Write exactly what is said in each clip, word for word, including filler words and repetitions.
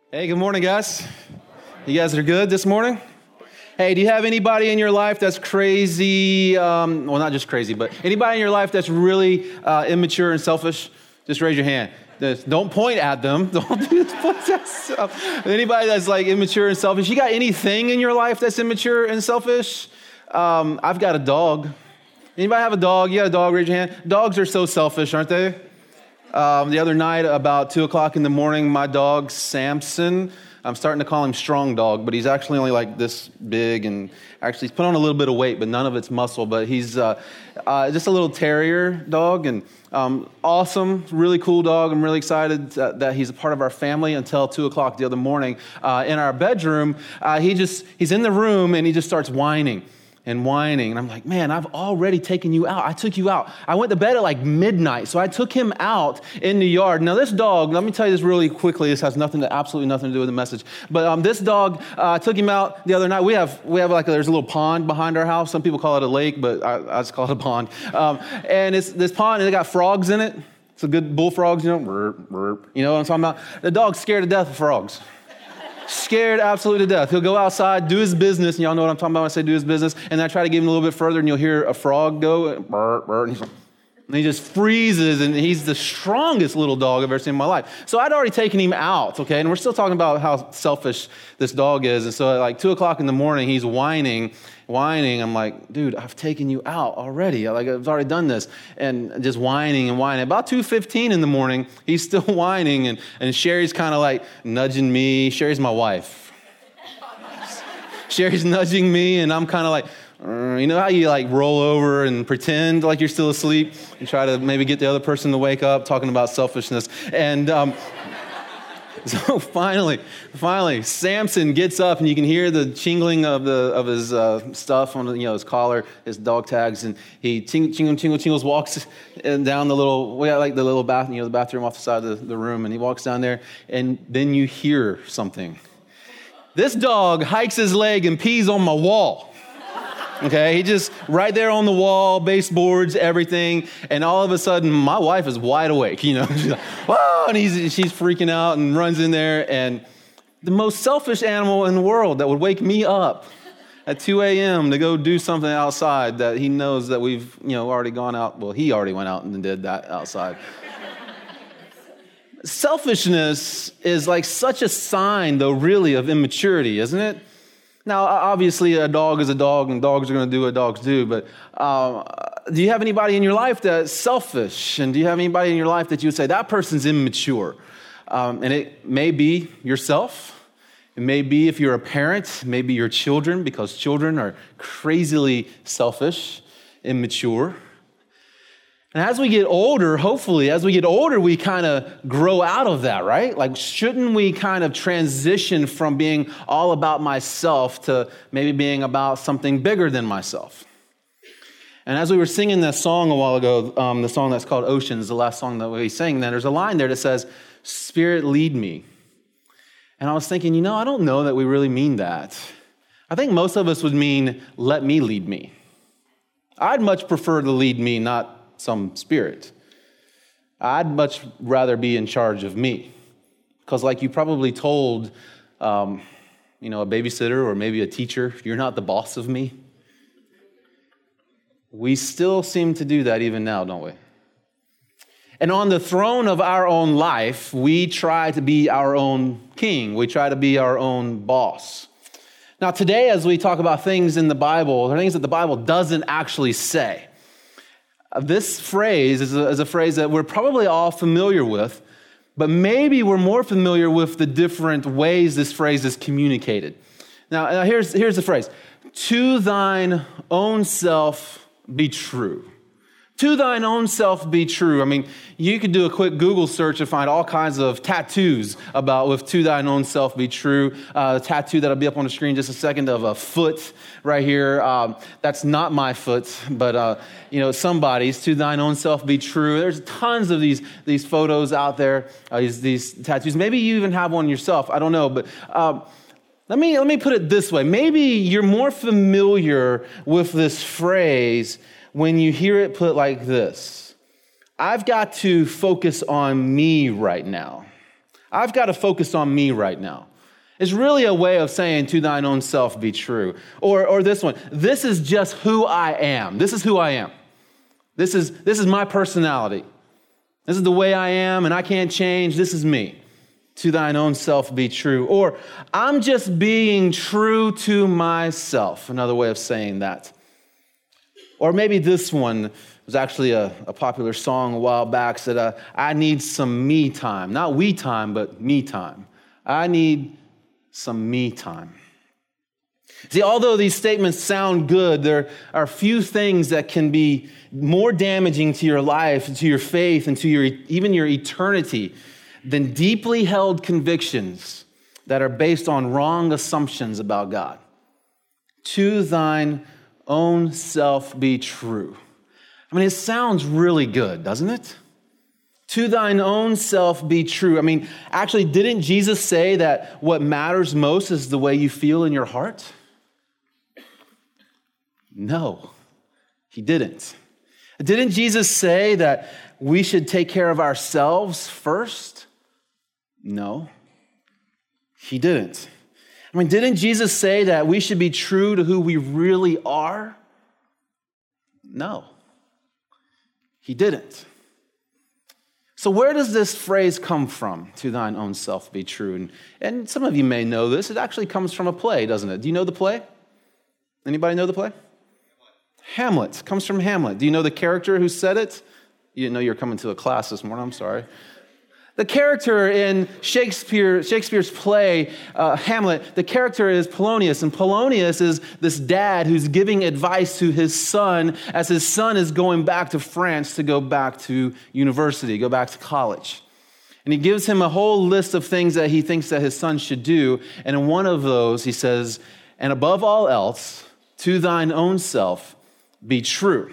Hey, good morning, guys. You guys are good this morning? Hey, do you have anybody in your life that's crazy? Um, well, not just crazy, but anybody in your life that's really uh, immature and selfish? Just raise your hand. Just don't point at them. Don't do that stuff. Anybody that's like immature and selfish? You got anything in your life that's immature and selfish? Um, I've got a dog. Anybody have a dog? You got a dog? Raise your hand. Dogs are so selfish, aren't they? Um, the other night, about two o'clock in the morning, my dog, Samson, I'm starting to call him Strong Dog, but he's actually only like this big, and actually he's put on a little bit of weight, but none of it's muscle, but he's uh, uh, just a little terrier dog, and um, awesome, really cool dog. I'm really excited that, that he's a part of our family until two o'clock the other morning. Uh, in our bedroom, uh, he just, he's in the room, and he just starts whining. And whining. And I'm like, man, I've already taken you out. I took you out. I went to bed at like midnight. So I took him out in the yard. Now this dog, let me tell you this really quickly. This has nothing to, absolutely nothing to do with the message. But um, this dog, uh, I took him out the other night. We have, we have like, a, there's a little pond behind our house. Some people call it a lake, but I, I just call it a pond. Um, and it's this pond, and it got frogs in it. It's a good bullfrogs, you know, burp, burp. You know what I'm talking about? The dog's scared to death of frogs. Scared absolutely to death. He'll go outside, do his business, and y'all know what I'm talking about when I say do his business, and then I try to give him a little bit further, and you'll hear a frog go, and, burr, burr, and, he's like, and he just freezes, and he's the strongest little dog I've ever seen in my life. So I'd already taken him out, okay, and we're still talking about how selfish this dog is, and so at like two o'clock in the morning, he's whining, whining. I'm like, dude, I've taken you out already. Like, I've already done this. And just whining and whining. About two fifteen in the morning, he's still whining, and, and Sherry's kind of like nudging me. Sherry's my wife. Sherry's nudging me, and I'm kind of like, uh, you know how you like roll over and pretend like you're still asleep and try to maybe get the other person to wake up, talking about selfishness. And um So finally, finally, Samson gets up, and you can hear the jingling of the of his uh, stuff on, you know, his collar, his dog tags, and he ting, tingle, tingle, tingles, walks down the little, we got like the little bath, you know, the bathroom off the side of the, the room, and he walks down there, and then you hear something. This dog hikes his leg and pees on my wall. Okay, he just right there on the wall, baseboards, everything, and all of a sudden, my wife is wide awake. You know, she's like, whoa, and he's she's freaking out and runs in there, and the most selfish animal in the world that would wake me up at two a.m. to go do something outside that he knows that we've, you know, already gone out. Well, he already went out and did that outside. Selfishness is like such a sign, though, really, of immaturity, isn't it? Now, obviously, a dog is a dog, and dogs are going to do what dogs do, but um, do you have anybody in your life that's selfish? And do you have anybody in your life that you would say, that person's immature? Um, and it may be yourself. It may be, if you're a parent, maybe your children, because children are crazily selfish, immature. And as we get older, hopefully, as we get older, we kind of grow out of that, right? Like, shouldn't we kind of transition from being all about myself to maybe being about something bigger than myself? And as we were singing that song a while ago, um, the song that's called Oceans, the last song that we sang, then there's a line there that says, Spirit, lead me. And I was thinking, you know, I don't know that we really mean that. I think most of us would mean, let me lead me. I'd much prefer to lead me, not some spirit. I'd much rather be in charge of me. Because like you probably told, um, you know, a babysitter or maybe a teacher, you're not the boss of me. We still seem to do that even now, don't we? And on the throne of our own life, we try to be our own king. We try to be our own boss. Now today, as we talk about things in the Bible, there are things that the Bible doesn't actually say. This phrase is a, is a phrase that we're probably all familiar with, but maybe we're more familiar with the different ways this phrase is communicated. Now, uh, here's, here's the phrase. To thine own self be true. To thine own self be true. I mean, you could do a quick Google search and find all kinds of tattoos about with to thine own self be true. Uh, a tattoo that'll be up on the screen in just a second of a foot right here. Um, that's not my foot, but uh, you know, somebody's. To thine own self be true. There's tons of these these photos out there. Uh, these these tattoos. Maybe you even have one yourself. I don't know, but. Um, Let me, let me put it this way. Maybe you're more familiar with this phrase when you hear it put like this. I've got to focus on me right now. I've got to focus on me right now. It's really a way of saying, to thine own self be true. Or, or this one, this is just who I am. This is who I am. This is, this is my personality. This is the way I am, and I can't change. This is me. To thine own self be true. Or I'm just being true to myself. Another way of saying that. Or maybe this one was actually a, a popular song a while back, said, uh, I need some me time. Not we time, but me time. I need some me time. See, although these statements sound good, there are few things that can be more damaging to your life, to your faith, and to your even your eternity than deeply held convictions that are based on wrong assumptions about God. To thine own self be true. I mean, it sounds really good, doesn't it? To thine own self be true. I mean, actually, didn't Jesus say that what matters most is the way you feel in your heart? No, he didn't. Didn't Jesus say that we should take care of ourselves first? No, he didn't. I mean, didn't Jesus say that we should be true to who we really are? No, he didn't. So where does this phrase come from, to thine own self be true? And, and some of you may know this. It actually comes from a play, doesn't it? Do you know the play? Anybody know the play? Hamlet. It comes from Hamlet. Do you know the character who said it? You didn't know you were coming to a class this morning. I'm sorry. The character in Shakespeare, Shakespeare's play, uh, Hamlet, the character is Polonius. And Polonius is this dad who's giving advice to his son as his son is going back to France to go back to university, go back to college. And he gives him a whole list of things that he thinks that his son should do. And in one of those, he says, and above all else, to thine own self be true.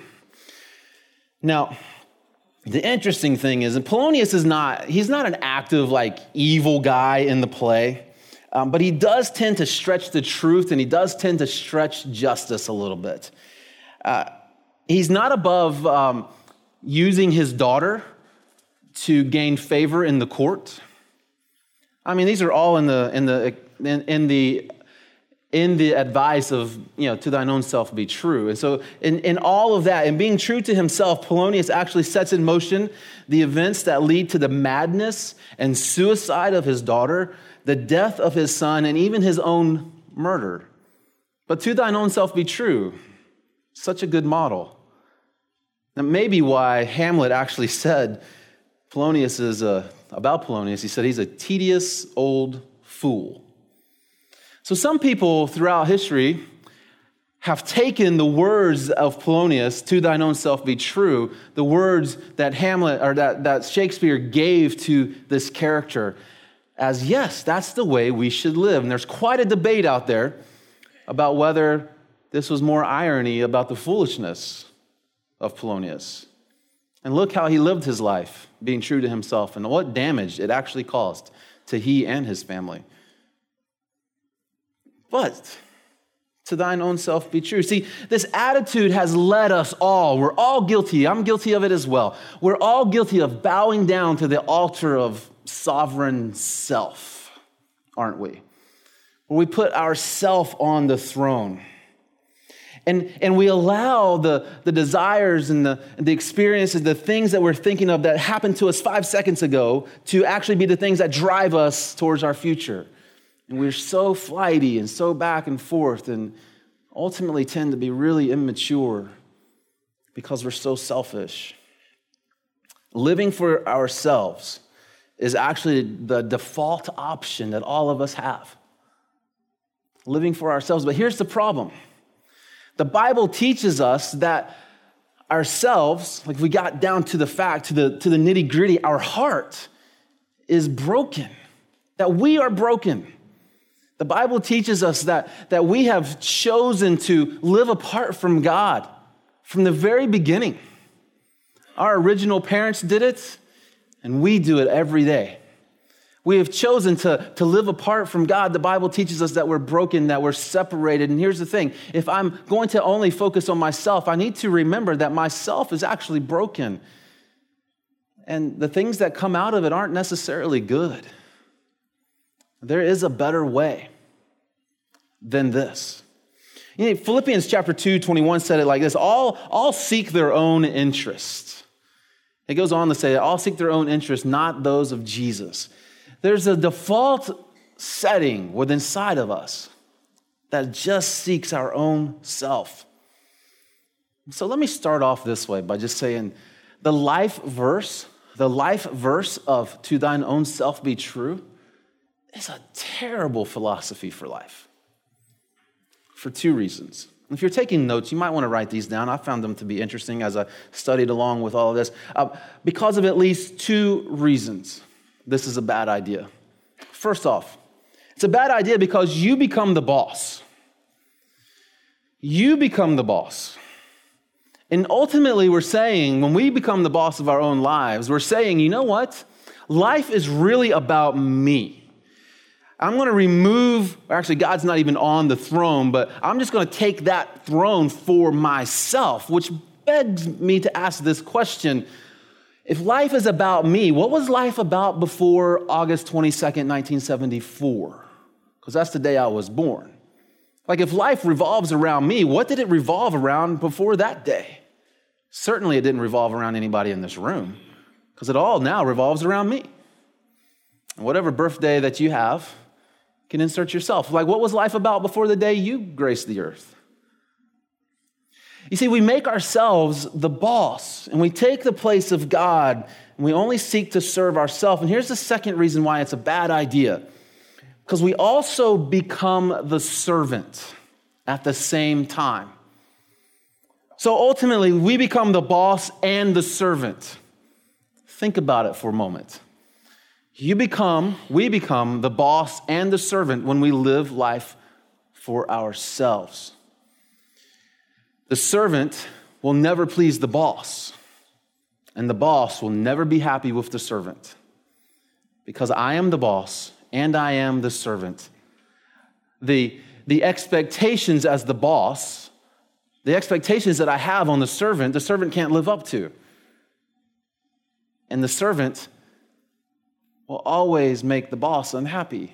Now, the interesting thing is, and Polonius is not, he's not an active, like, evil guy in the play, um, but he does tend to stretch the truth, and he does tend to stretch justice a little bit. Uh, he's not above um, using his daughter to gain favor in the court. I mean, these are all in the in the in, in the in the advice of, you know, to thine own self be true. And so in, in all of that, and being true to himself, Polonius actually sets in motion the events that lead to the madness and suicide of his daughter, the death of his son, and even his own murder. But to thine own self be true. Such a good model. That may be why Hamlet actually said Polonius is a, about Polonius, he said he's a tedious old fool. So some people throughout history have taken the words of Polonius, to thine own self be true, the words that Hamlet or that, that Shakespeare gave to this character as, yes, that's the way we should live. And there's quite a debate out there about whether this was more irony about the foolishness of Polonius. And look how he lived his life, being true to himself, and what damage it actually caused to he and his family. But to thine own self be true. See, this attitude has led us all. We're all guilty. I'm guilty of it as well. We're all guilty of bowing down to the altar of sovereign self, aren't we? Where we put ourself on the throne. And, and we allow the, the desires and the, the experiences, the things that we're thinking of that happened to us five seconds ago to actually be the things that drive us towards our future. And we're so flighty and so back and forth and ultimately tend to be really immature because we're so selfish. Living for ourselves is actually the default option that all of us have. Living for ourselves. But here's the problem. The Bible teaches us that ourselves, like we got down to the fact, to the, to the nitty-gritty, our heart is broken. That we are broken. The Bible teaches us that, that we have chosen to live apart from God from the very beginning. Our original parents did it, and we do it every day. We have chosen to, to live apart from God. The Bible teaches us that we're broken, that we're separated. And here's the thing. If I'm going to only focus on myself, I need to remember that myself is actually broken. And the things that come out of it aren't necessarily good. There is a better way than this. You know, Philippians chapter two, twenty-one said it like this, all, all seek their own interest. It goes on to say, all seek their own interest, not those of Jesus. There's a default setting within inside of us that just seeks our own self. So let me start off this way by just saying the life verse, the life verse of to thine own self be true is a terrible philosophy for life for two reasons. If you're taking notes, you might want to write these down. I found them to be interesting as I studied along with all of this. Uh, because of at least two reasons, this is a bad idea. First off, it's a bad idea because you become the boss. You become the boss. And ultimately, we're saying, when we become the boss of our own lives, we're saying, you know what? Life is really about me. I'm going to remove, actually, God's not even on the throne, but I'm just going to take that throne for myself, which begs me to ask this question. If life is about me, what was life about before August twenty-second, nineteen seventy-four? Because that's the day I was born. Like, if life revolves around me, what did it revolve around before that day? Certainly it didn't revolve around anybody in this room, because it all now revolves around me. And whatever birthday that you have, you can insert yourself. Like, what was life about before the day you graced the earth? You see, we make ourselves the boss, and we take the place of God, and we only seek to serve ourselves. And here's the second reason why it's a bad idea. Because we also become the servant at the same time. So ultimately, we become the boss and the servant. Think about it for a moment. You become, we become the boss and the servant when we live life for ourselves. The servant will never please the boss, and the boss will never be happy with the servant. Because I am the boss and I am the servant. The, the expectations as the boss, the expectations that I have on the servant, the servant can't live up to. And the servant will always make the boss unhappy.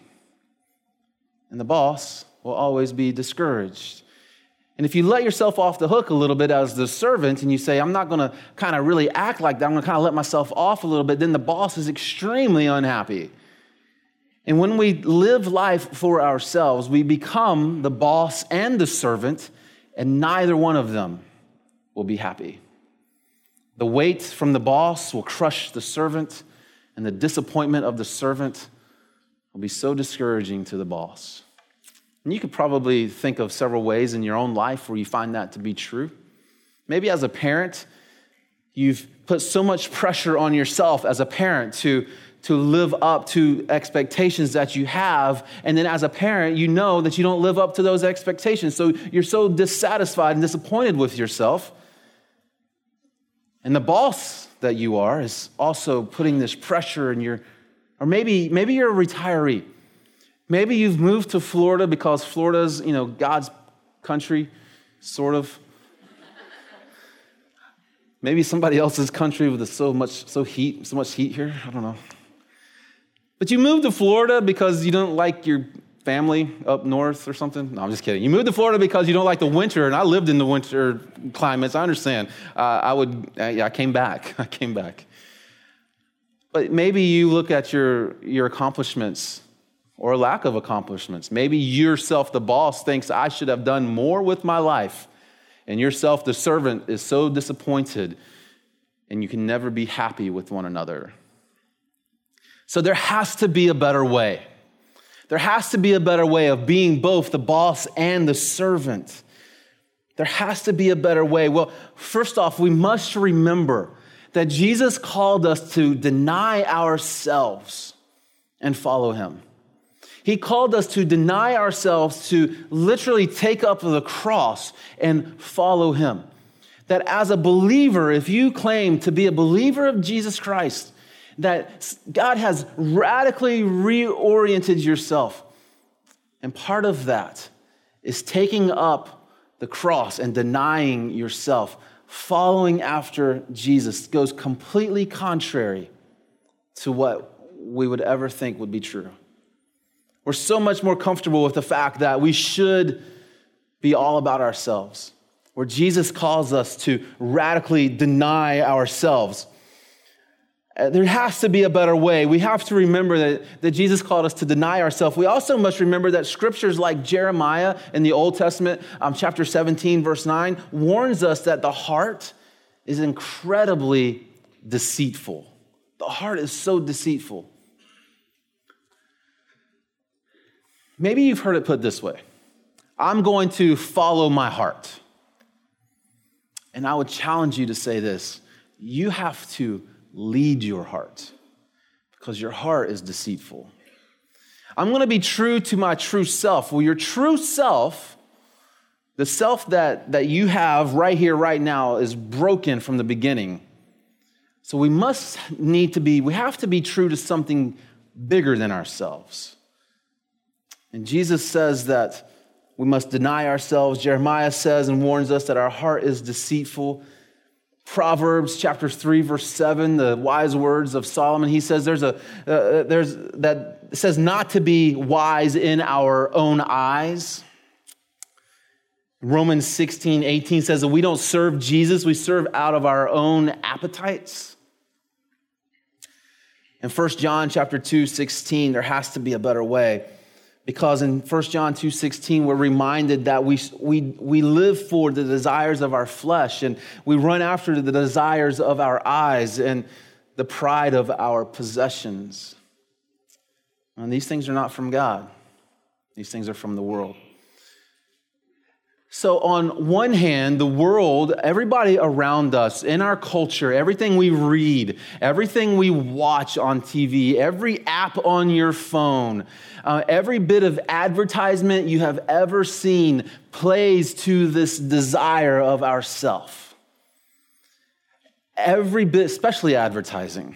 And the boss will always be discouraged. And if you let yourself off the hook a little bit as the servant and you say, I'm not going to kind of really act like that, I'm going to kind of let myself off a little bit, then the boss is extremely unhappy. And when we live life for ourselves, we become the boss and the servant, and neither one of them will be happy. The weight from the boss will crush the servant, and the disappointment of the servant will be so discouraging to the boss. And you could probably think of several ways in your own life where you find that to be true. Maybe as a parent, you've put so much pressure on yourself as a parent to, to live up to expectations that you have. And then as a parent, you know that you don't live up to those expectations. So you're so dissatisfied and disappointed with yourself. And the boss that you are is also putting this pressure in your, or maybe, maybe you're a retiree. Maybe you've moved to Florida because Florida's, you know, God's country, sort of. Maybe somebody else's country with so much, so heat, so much heat here. I don't know. But you moved to Florida because you don't like your family up north or something. No, I'm just kidding. You moved to Florida because you don't like the winter, and I lived in the winter climates. I understand. Uh, I would. Uh, yeah, I came back. I came back. But maybe you look at your your accomplishments or lack of accomplishments. Maybe yourself, the boss, thinks I should have done more with my life, and yourself, the servant, is so disappointed, and you can never be happy with one another. So there has to be a better way. There has to be a better way of being both the boss and the servant. There has to be a better way. Well, first off, we must remember that Jesus called us to deny ourselves and follow him. He called us to deny ourselves, to literally take up the cross and follow him. That as a believer, if you claim to be a believer of Jesus Christ, that God has radically reoriented yourself. And part of that is taking up the cross and denying yourself. Following after Jesus goes completely contrary to what we would ever think would be true. We're so much more comfortable with the fact that we should be all about ourselves, where Jesus calls us to radically deny ourselves. Uh, There has to be a better way. We have to remember that, that Jesus called us to deny ourselves. We also must remember that scriptures like Jeremiah in the Old Testament, um, chapter seventeen, verse nine, warns us that the heart is incredibly deceitful. The heart is so deceitful. Maybe you've heard it put this way: I'm going to follow my heart. And I would challenge you to say this: you have to lead your heart, because your heart is deceitful. I'm going to be true to my true self. Well, your true self, the self that, that you have right here, right now, is broken from the beginning. So we must need to be, we have to be true to something bigger than ourselves. And Jesus says that we must deny ourselves. Jeremiah says and warns us that our heart is deceitful. Proverbs chapter three, verse seven, the wise words of Solomon, he says there's a, uh, there's that says not to be wise in our own eyes. Romans sixteen, eighteen says that we don't serve Jesus, we serve out of our own appetites. In First John chapter two, sixteen, there has to be a better way. Because in First John two sixteen, we're reminded that we, we, we live for the desires of our flesh, and we run after the desires of our eyes and the pride of our possessions. And these things are not from God. These things are from the world. So on one hand, the world, everybody around us, in our culture, everything we read, everything we watch on T V, every app on your phone, uh, every bit of advertisement you have ever seen plays to this desire of ourself. Every bit, especially advertising.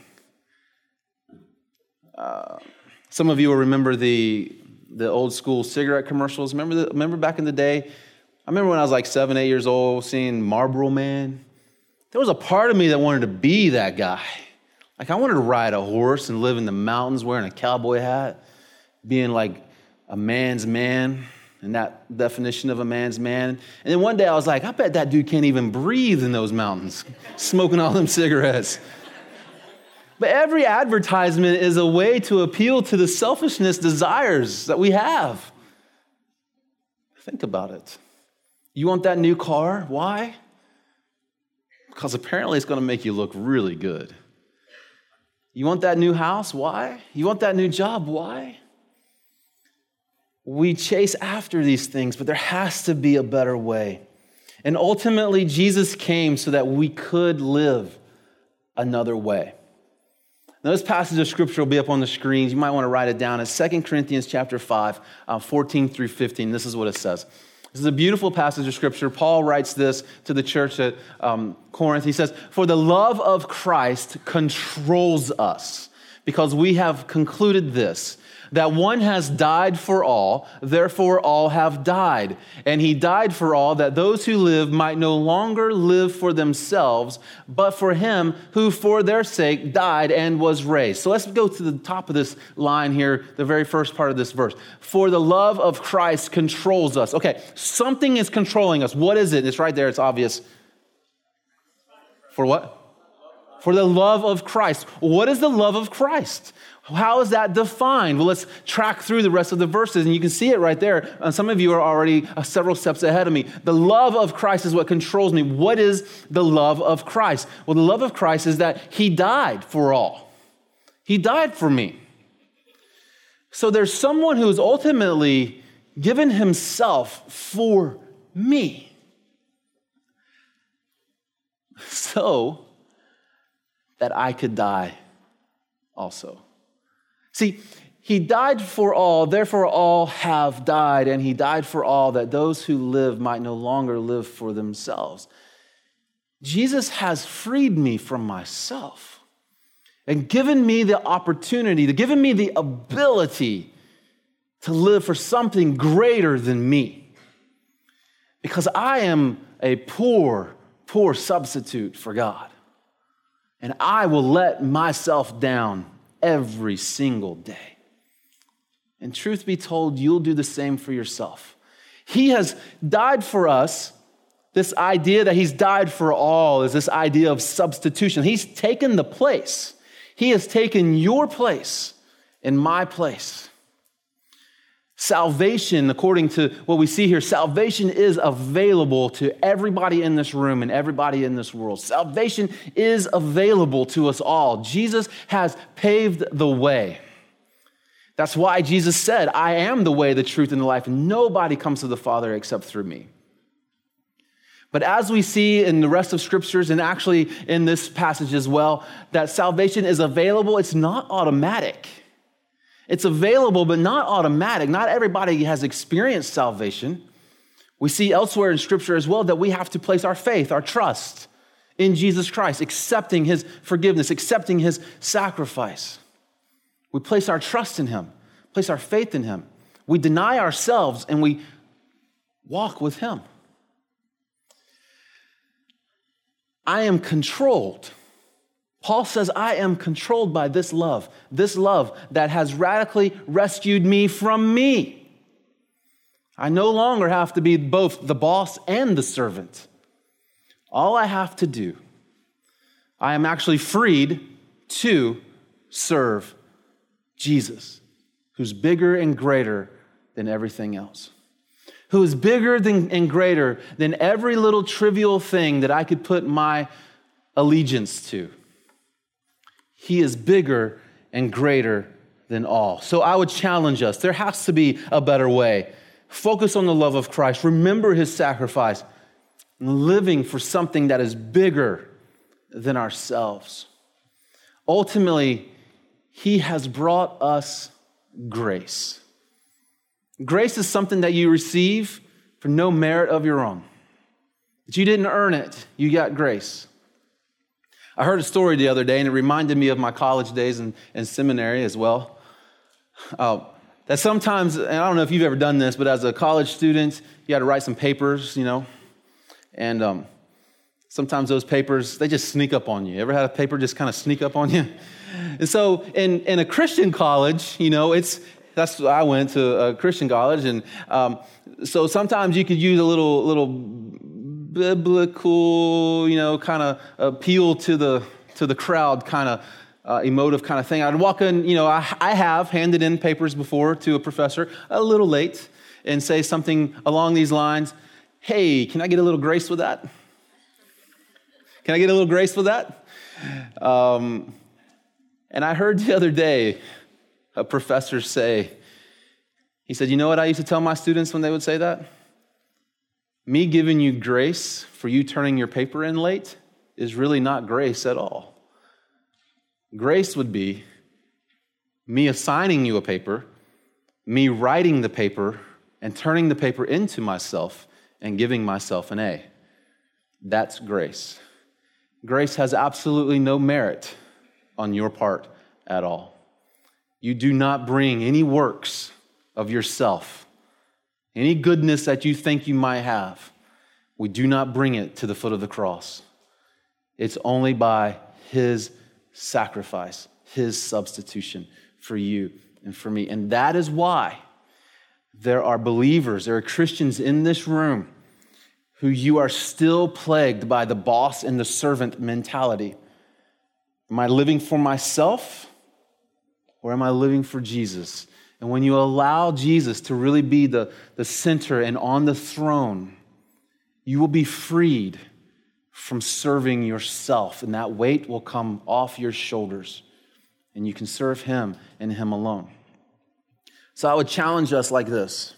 Uh, some of you will remember the, the old school cigarette commercials. Remember, the, remember back in the day? I remember when I was like seven, eight years old, seeing Marlboro Man. There was a part of me that wanted to be that guy. Like I wanted to ride a horse and live in the mountains wearing a cowboy hat, being like a man's man, and that definition of a man's man. And then one day I was like, I bet that dude can't even breathe in those mountains, smoking all them cigarettes. But every advertisement is a way to appeal to the selfishness desires that we have. Think about it. You want that new car? Why? Because apparently it's going to make you look really good. You want that new house? Why? You want that new job? Why? We chase after these things, but there has to be a better way. And ultimately, Jesus came so that we could live another way. Now, this passage of scripture will be up on the screens. You might want to write it down. It's Second Corinthians chapter five, uh, fourteen through fifteen. This is what it says. This is a beautiful passage of scripture. Paul writes this to the church at um, Corinth. He says, "For the love of Christ controls us, because we have concluded this, that one has died for all, therefore all have died. And he died for all, that those who live might no longer live for themselves, but for him who for their sake died and was raised." So let's go to the top of this line here, the very first part of this verse. For the love of Christ controls us. Okay, something is controlling us. What is it? It's right there. It's obvious. For what? For the love of Christ. What is the love of Christ? How is that defined? Well, let's track through the rest of the verses, and you can see it right there. Uh, some of you are already uh, several steps ahead of me. The love of Christ is what controls me. What is the love of Christ? Well, the love of Christ is that he died for all. He died for me. So there's someone who's ultimately given himself for me. So that I could die also. See, he died for all, therefore all have died, and he died for all, that those who live might no longer live for themselves. Jesus has freed me from myself and given me the opportunity, given me the ability to live for something greater than me. Because I am a poor, poor substitute for God. And I will let myself down every single day. And truth be told, you'll do the same for yourself. He has died for us. This idea that he's died for all is this idea of substitution. He's taken the place. He has taken your place in my place. Salvation, according to what we see here, salvation is available to everybody in this room and everybody in this world. Salvation is available to us all. Jesus has paved the way. That's why Jesus said, I am the way, the truth, and the life, and nobody comes to the Father except through me. But as we see in the rest of scriptures, and actually in this passage as well, that salvation is available, it's not automatic. It's available, but not automatic. Not everybody has experienced salvation. We see elsewhere in scripture as well that we have to place our faith, our trust in Jesus Christ, accepting his forgiveness, accepting his sacrifice. We place our trust in him, place our faith in him. We deny ourselves and we walk with him. I am controlled. Paul says, I am controlled by this love, this love that has radically rescued me from me. I no longer have to be both the boss and the servant. All I have to do, I am actually freed to serve Jesus, who's bigger and greater than everything else, who is bigger than, and greater than every little trivial thing that I could put my allegiance to. He is bigger and greater than all. So I would challenge us. There has to be a better way. Focus on the love of Christ. Remember his sacrifice. Living for something that is bigger than ourselves. Ultimately, he has brought us grace. Grace is something that you receive for no merit of your own. That you didn't earn it. You got grace. I heard a story the other day, and it reminded me of my college days and, and seminary as well. Uh, that sometimes, and I don't know if you've ever done this, but as a college student, you got to write some papers, you know, and um, sometimes those papers, they just sneak up on you. Ever had a paper just kind of sneak up on you? And so in, in a Christian college, you know, it's that's I went to a Christian college, and um, so sometimes you could use a little little biblical, you know, kind of appeal to the to the crowd, kind of uh, emotive kind of thing. I'd walk in, you know, I, I have handed in papers before to a professor a little late, and say something along these lines. Hey, can I get a little grace with that? Can I get a little grace with that? Um, and I heard the other day a professor say, he said, you know what I used to tell my students when they would say that? Me giving you grace for you turning your paper in late is really not grace at all. Grace would be me assigning you a paper, me writing the paper, and turning the paper into myself and giving myself an A. That's grace. Grace has absolutely no merit on your part at all. You do not bring any works of yourself, any goodness that you think you might have. We do not bring it to the foot of the cross. It's only by his sacrifice, his substitution for you and for me. And that is why there are believers, there are Christians in this room who you are still plagued by the boss and the servant mentality. Am I living for myself? Or am I living for Jesus? And when you allow Jesus to really be the, the center and on the throne, you will be freed from serving yourself, and that weight will come off your shoulders, and you can serve him and him alone. So I would challenge us like this.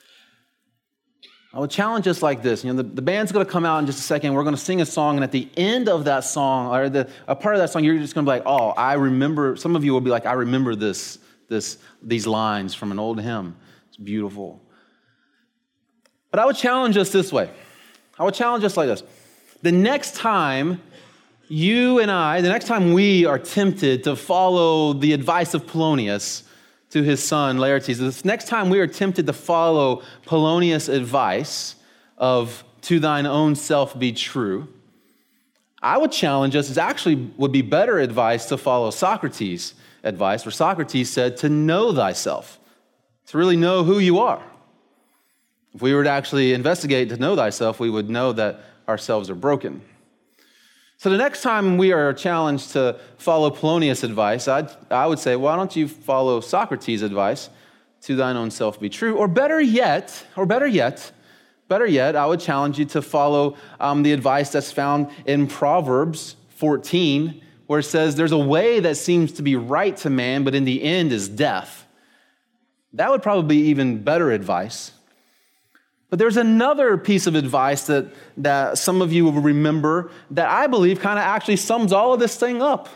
I would challenge us like this. You know, the, the band's going to come out in just a second. We're going to sing a song, and at the end of that song, or the a part of that song, you're just going to be like, "Oh, I remember." Some of you will be like, "I remember this, this, these lines from an old hymn. It's beautiful." But I would challenge us this way. I would challenge us like this: the next time you and I, the next time we are tempted to follow the advice of Polonius to his son Laertes, the next time we are tempted to follow Polonius' advice of "to thine own self be true," I would challenge us, it actually would be better advice to follow Socrates' advice, where Socrates said to know thyself. to really know who you are. If we were to actually investigate to know thyself, we would know that ourselves are broken. So the next time we are challenged to follow Polonius' advice, I'd, I would say, why don't you follow Socrates' advice, to thine own self be true? Or better yet, or better yet, better yet, I would challenge you to follow um, the advice that's found in Proverbs fourteen, where it says there's a way that seems to be right to man, but in the end is death. That would probably be even better advice. But there's another piece of advice that, that some of you will remember that I believe kind of actually sums all of this thing up.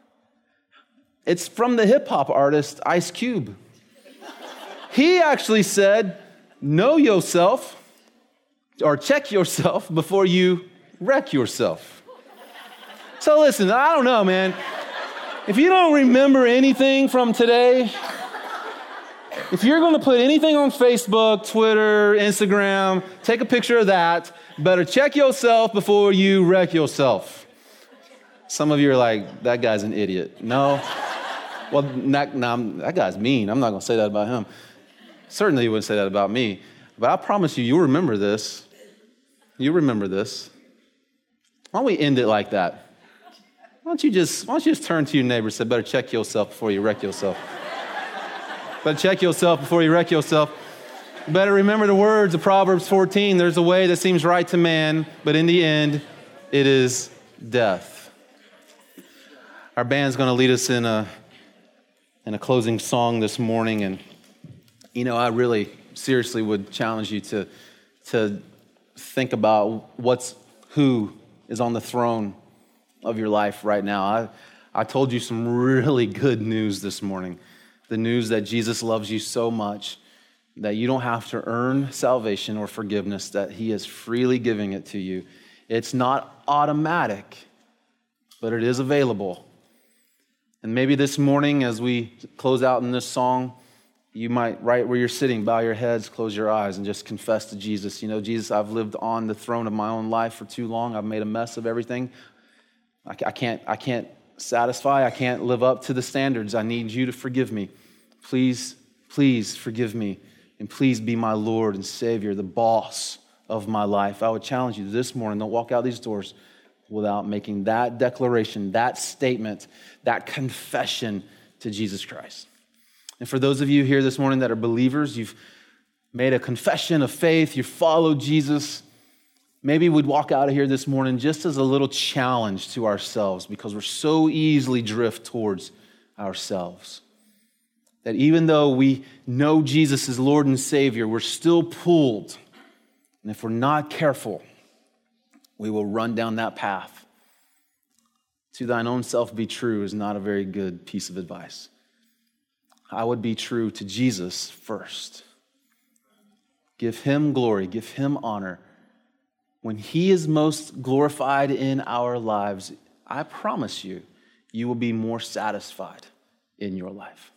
It's from the hip-hop artist Ice Cube. He actually said, know yourself or check yourself before you wreck yourself. So listen, I don't know, man. If you don't remember anything from today, if you're going to put anything on Facebook, Twitter, Instagram, take a picture of that, better check yourself before you wreck yourself. Some of you are like, that guy's an idiot. No. Well, that, no, that guy's mean. I'm not going to say that about him. Certainly he wouldn't say that about me. But I promise you, you'll remember this. You remember this. Why don't we end it like that? Why don't you just, why don't you just turn to your neighbor and say, better check yourself before you wreck yourself. Better check yourself before you wreck yourself. Better remember the words of Proverbs fourteen. There's a way that seems right to man, but in the end, it is death. Our band's going to lead us in a, in a closing song this morning. And, you know, I really seriously would challenge you to, to think about what's, who is on the throne of your life right now. I, I told you some really good news this morning. The news that Jesus loves you so much that you don't have to earn salvation or forgiveness, that he is freely giving it to you. It's not automatic, but it is available. And maybe this morning as we close out in this song, you might, right where you're sitting, bow your heads, close your eyes, and just confess to Jesus. You know, Jesus, I've lived on the throne of my own life for too long. I've made a mess of everything. I can't, I can't satisfy. I can't live up to the standards. I need you to forgive me. Please, please forgive me. And please be my Lord and Savior, the boss of my life. I would challenge you this morning, don't walk out these doors without making that declaration, that statement, that confession to Jesus Christ. And for those of you here this morning that are believers, you've made a confession of faith, you followed Jesus, maybe we'd walk out of here this morning just as a little challenge to ourselves, because we're so easily drift towards ourselves. That even though we know Jesus is Lord and Savior, we're still pulled. And if we're not careful, we will run down that path. To thine own self be true is not a very good piece of advice. I would be true to Jesus first. Give him glory, give him honor. When he is most glorified in our lives, I promise you, you will be more satisfied in your life.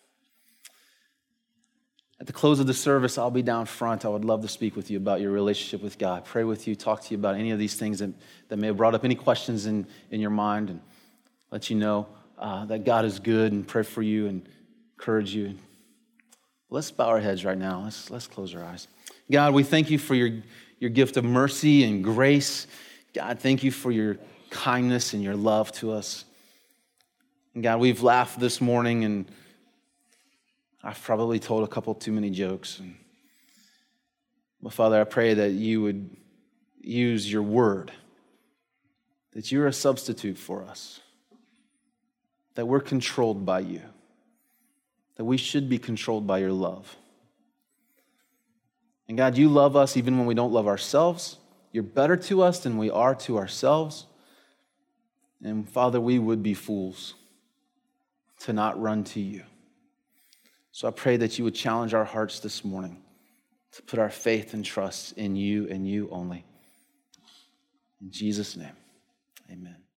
At the close of the service, I'll be down front. I would love to speak with you about your relationship with God, pray with you, talk to you about any of these things that, that may have brought up any questions in, in your mind, and let you know uh, that God is good, and pray for you and encourage you. Let's bow our heads right now. Let's, let's close our eyes. God, we thank you for your, your gift of mercy and grace. God, thank you for your kindness and your love to us. And God, we've laughed this morning, and I've probably told a couple too many jokes. And, well, Father, I pray that you would use your word, that you're a substitute for us, that we're controlled by you, that we should be controlled by your love. And God, you love us even when we don't love ourselves. You're better to us than we are to ourselves. And Father, we would be fools to not run to you. So I pray that you would challenge our hearts this morning to put our faith and trust in you and you only. In Jesus' name, amen.